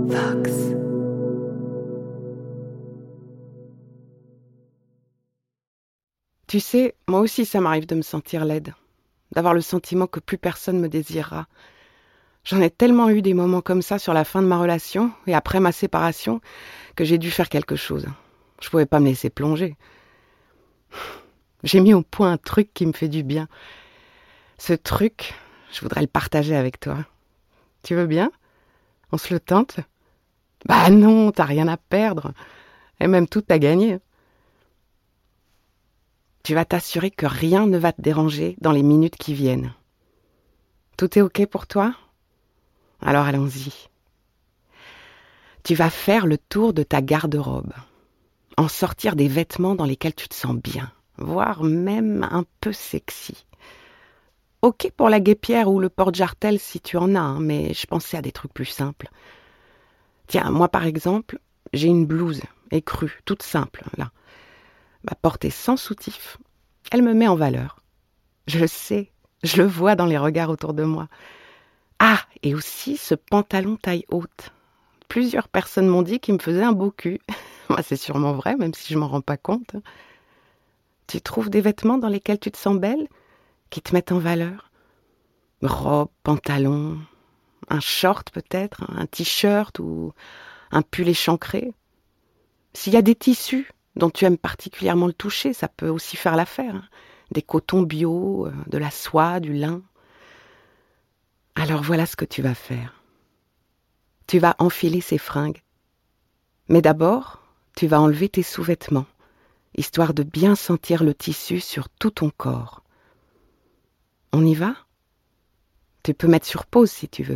Vox. Tu sais, moi aussi ça m'arrive de me sentir laide, d'avoir le sentiment que plus personne me désirera. J'en ai tellement eu des moments comme ça sur la fin de ma relation et après ma séparation que j'ai dû faire quelque chose. Je pouvais pas me laisser plonger. J'ai mis au point un truc qui me fait du bien. Ce truc, je voudrais le partager avec toi. Tu veux bien? On se le tente? Bah non, t'as rien à perdre. Et même tout à gagner. Tu vas t'assurer que rien ne va te déranger dans les minutes qui viennent. Tout est ok pour toi? Alors allons-y. Tu vas faire le tour de ta garde-robe. En sortir des vêtements dans lesquels tu te sens bien, voire même un peu sexy. Ok pour la guêpière ou le porte-jartel si tu en as, hein, mais je pensais à des trucs plus simples. Tiens, moi par exemple, j'ai une blouse écrue, toute simple, là. Portée sans soutif, elle me met en valeur. Je le sais, je le vois dans les regards autour de moi. Ah, et aussi ce pantalon taille haute. Plusieurs personnes m'ont dit qu'il me faisait un beau cul. Moi, c'est sûrement vrai, même si je m'en rends pas compte. Tu trouves des vêtements dans lesquels tu te sens belle, qui te mettent en valeur? Robe, pantalon, un short peut-être, un t-shirt ou un pull échancré. S'il y a des tissus dont tu aimes particulièrement le toucher, ça peut aussi faire l'affaire. Des cotons bio, de la soie, du lin. Alors voilà ce que tu vas faire. Tu vas enfiler ces fringues. Mais d'abord, tu vas enlever tes sous-vêtements, histoire de bien sentir le tissu sur tout ton corps. On y va? Tu peux mettre sur pause si tu veux.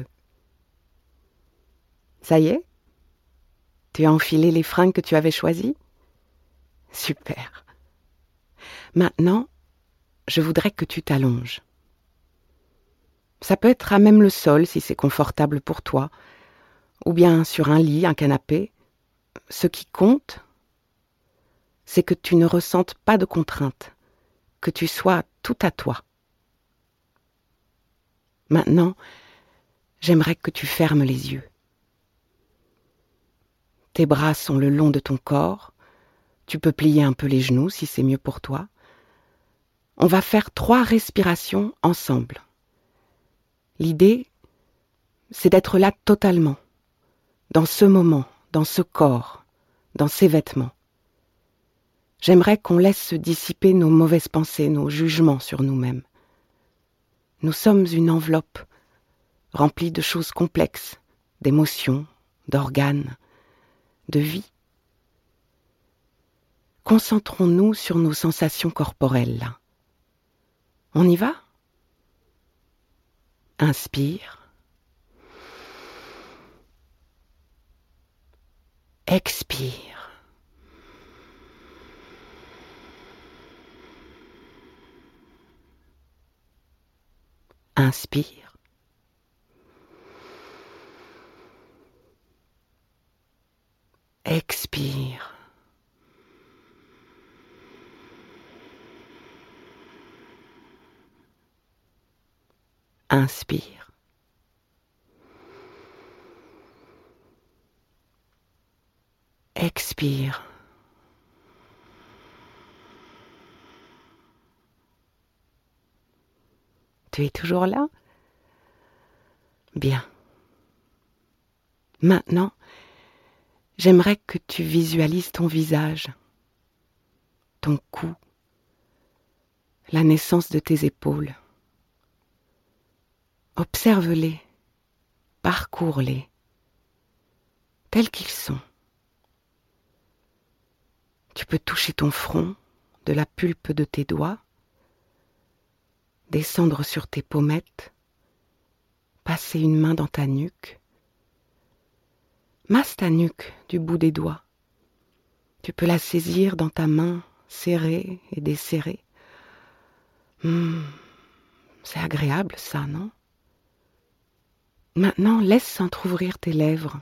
Ça y est? Tu as enfilé les fringues que tu avais choisies? Super. Maintenant, je voudrais que tu t'allonges. Ça peut être à même le sol si c'est confortable pour toi, ou bien sur un lit, un canapé. Ce qui compte, c'est que tu ne ressentes pas de contrainte, que tu sois tout à toi. Maintenant, j'aimerais que tu fermes les yeux. Tes bras sont le long de ton corps. Tu peux plier un peu les genoux si c'est mieux pour toi. On va faire 3 respirations ensemble. L'idée, c'est d'être là totalement, dans ce moment, dans ce corps, dans ces vêtements. J'aimerais qu'on laisse se dissiper nos mauvaises pensées, nos jugements sur nous-mêmes. Nous sommes une enveloppe remplie de choses complexes, d'émotions, d'organes, de vie. Concentrons-nous sur nos sensations corporelles, là. On y va? Inspire. Expire. Inspire. Expire. Inspire. Expire. Tu es toujours là? Bien. Maintenant, j'aimerais que tu visualises ton visage, ton cou, la naissance de tes épaules. Observe-les, parcours-les, tels qu'ils sont. Tu peux toucher ton front de la pulpe de tes doigts, descendre sur tes pommettes, passer une main dans ta nuque. Masse ta nuque du bout des doigts. Tu peux la saisir dans ta main, serrée et desserrée. C'est agréable ça, non? Maintenant, laisse s'entr'ouvrir tes lèvres.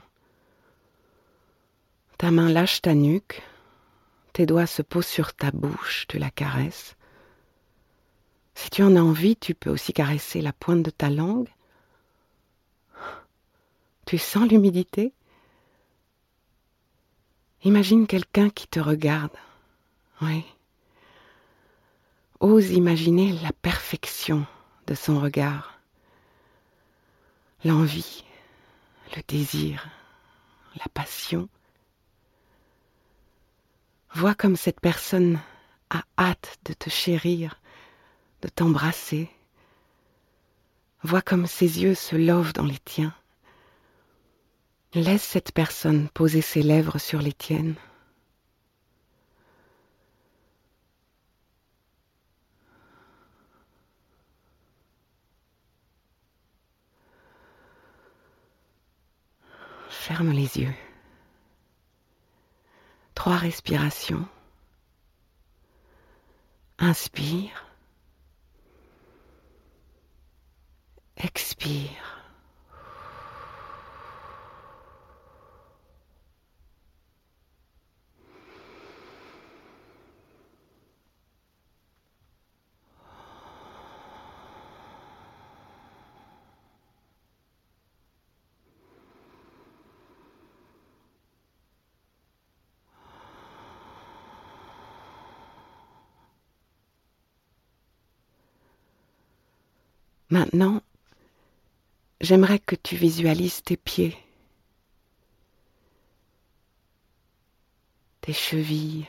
Ta main lâche ta nuque, tes doigts se posent sur ta bouche, tu la caresses. Si tu en as envie, tu peux aussi caresser la pointe de ta langue. Tu sens l'humidité? Imagine quelqu'un qui te regarde. Oui. Ose imaginer la perfection de son regard. L'envie, le désir, la passion. Vois comme cette personne a hâte de te chérir, de t'embrasser. Vois comme ses yeux se lovent dans les tiens. Laisse cette personne poser ses lèvres sur les tiennes. Ferme les yeux. 3 respirations. Inspire. Expire. Maintenant, j'aimerais que tu visualises tes pieds, tes chevilles,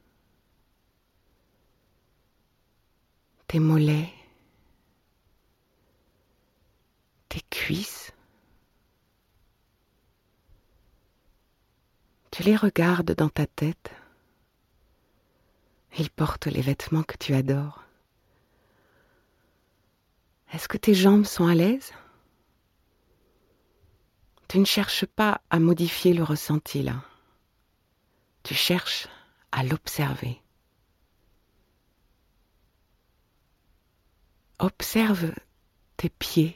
tes mollets, tes cuisses. Tu les regardes dans ta tête. Ils portent les vêtements que tu adores. Est-ce que tes jambes sont à l'aise ? Tu ne cherches pas à modifier le ressenti là. Tu cherches à l'observer. Observe tes pieds,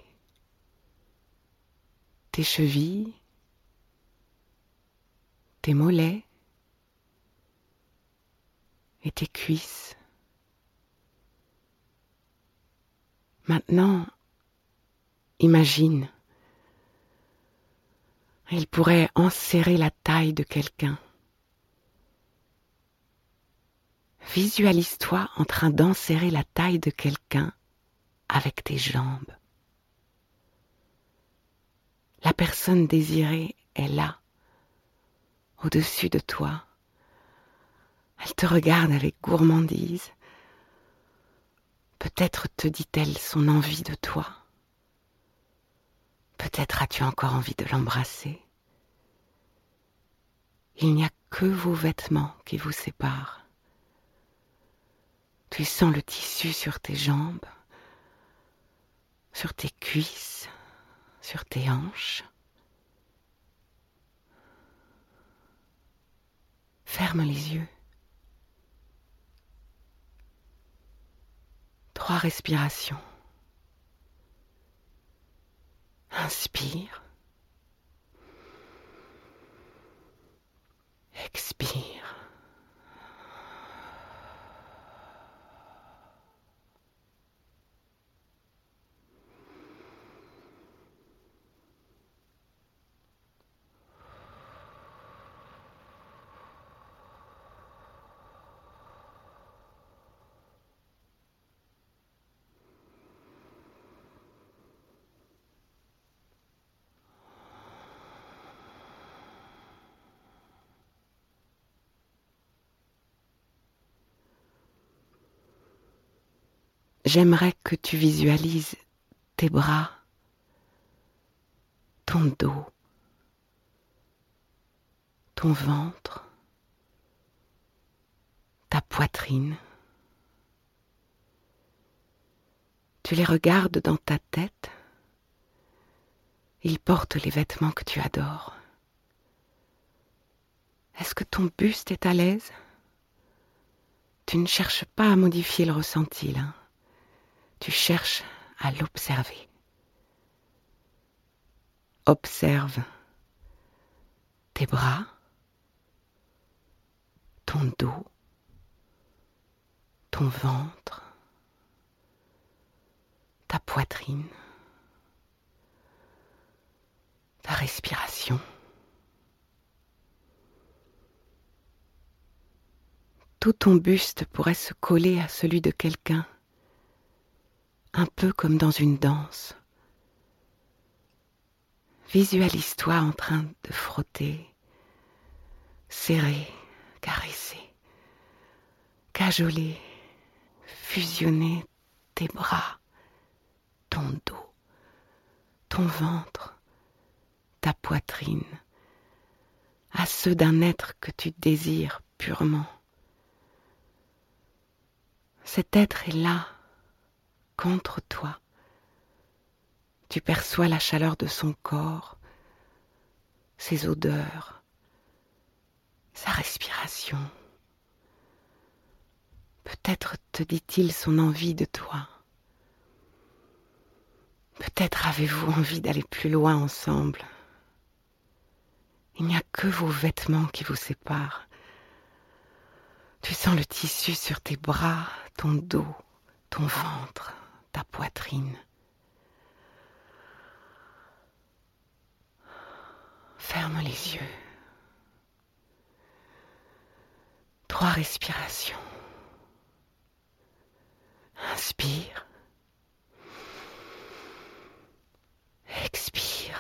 tes chevilles, tes mollets et tes cuisses. Maintenant, imagine, il pourrait enserrer la taille de quelqu'un. Visualise-toi en train d'enserrer la taille de quelqu'un avec tes jambes. La personne désirée est là, au-dessus de toi. Elle te regarde avec gourmandise. Peut-être te dit-elle son envie de toi. Peut-être as-tu encore envie de l'embrasser. Il n'y a que vos vêtements qui vous séparent. Tu sens le tissu sur tes jambes, sur tes cuisses, sur tes hanches. Ferme les yeux. 3 respirations. Inspire. Expire. J'aimerais que tu visualises tes bras, ton dos, ton ventre, ta poitrine. Tu les regardes dans ta tête. Ils portent les vêtements que tu adores. Est-ce que ton buste est à l'aise ? Tu ne cherches pas à modifier le ressenti là. Tu cherches à l'observer. Observe tes bras, ton dos, ton ventre, ta poitrine, ta respiration. Bientôt ton buste pourrait se coller à celui de quelqu'un, un peu comme dans une danse. Visualise-toi en train de frotter, serrer, caresser, cajoler, fusionner tes bras, ton dos, ton ventre, ta poitrine, à ceux d'un être que tu désires purement. Cet être est là, contre toi. Tu perçois la chaleur de son corps, ses odeurs, sa respiration. Peut-être te dit-il son envie de toi. Peut-être avez-vous envie d'aller plus loin ensemble. Il n'y a que vos vêtements qui vous séparent. Tu sens le tissu sur tes bras, ton dos, ton ventre, ta poitrine. Ferme les yeux. 3 respirations. Inspire. Expire.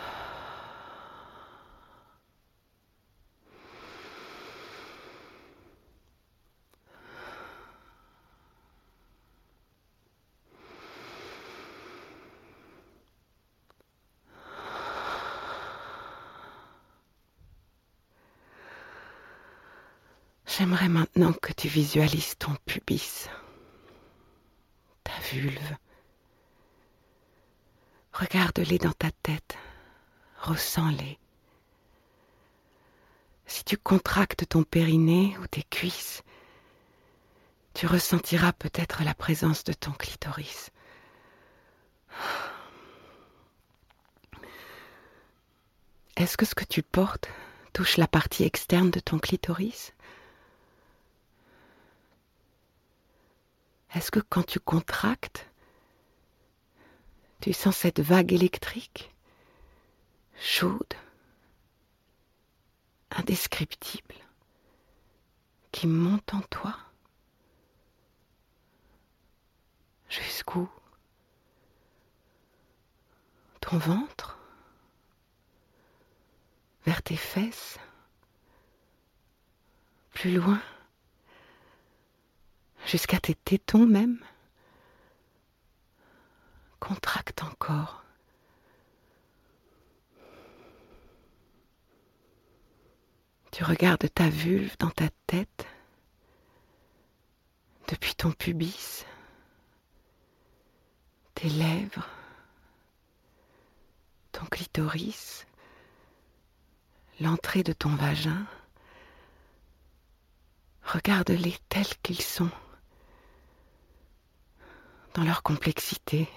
J'aimerais maintenant que tu visualises ton pubis, ta vulve. Regarde-les dans ta tête, ressens-les. Si tu contractes ton périnée ou tes cuisses, tu ressentiras peut-être la présence de ton clitoris. Est-ce que ce que tu portes touche la partie externe de ton clitoris ? Est-ce que quand tu contractes, tu sens cette vague électrique, chaude, indescriptible, qui monte en toi ? Jusqu'où ? Ton ventre ? Vers tes fesses ? Plus loin ? Jusqu'à tes tétons même ? Contracte encore. Tu regardes ta vulve dans ta tête, depuis ton pubis, tes lèvres, ton clitoris, l'entrée de ton vagin. Regarde-les tels qu'ils sont, dans leur complexité.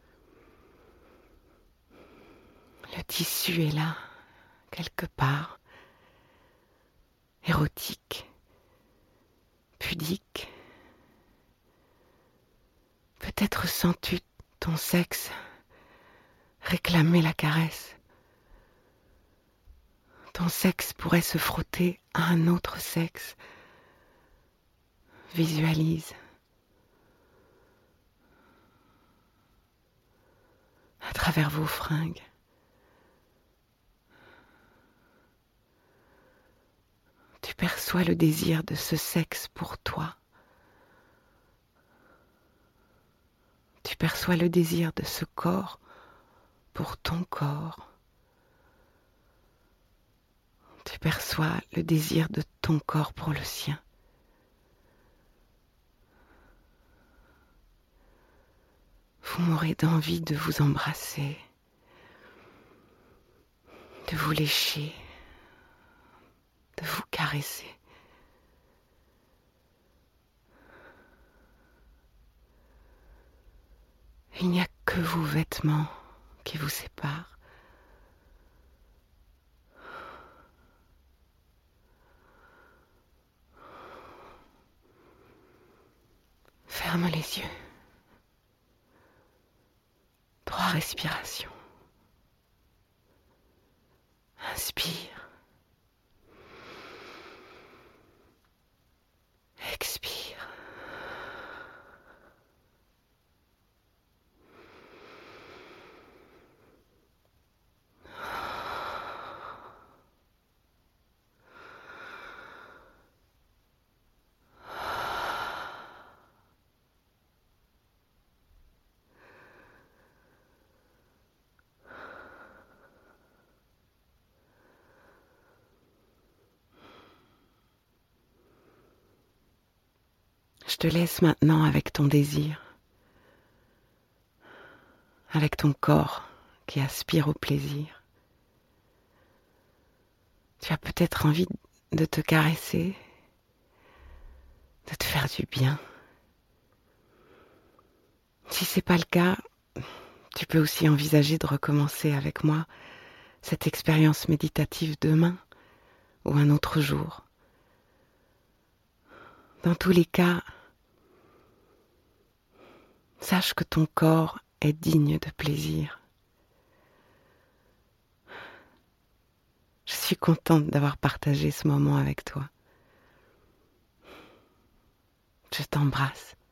Le tissu est là, quelque part, érotique, pudique. Peut-être sens-tu ton sexe réclamer la caresse. Ton sexe pourrait se frotter à un autre sexe. Visualise. À travers vos fringues. Tu perçois le désir de ce sexe pour toi. Tu perçois le désir de ce corps pour ton corps. Tu perçois le désir de ton corps pour le sien. Vous mourrez d'envie de vous embrasser, de vous lécher, de vous caresser. Il n'y a que vos vêtements qui vous séparent. Ferme les yeux. 3 respirations. Inspire. Je te laisse maintenant avec ton désir, avec ton corps qui aspire au plaisir. Tu as peut-être envie de te caresser, de te faire du bien. Si c'est pas le cas, tu peux aussi envisager de recommencer avec moi cette expérience méditative demain ou un autre jour. Dans tous les cas, sache que ton corps est digne de plaisir. Je suis contente d'avoir partagé ce moment avec toi. Je t'embrasse.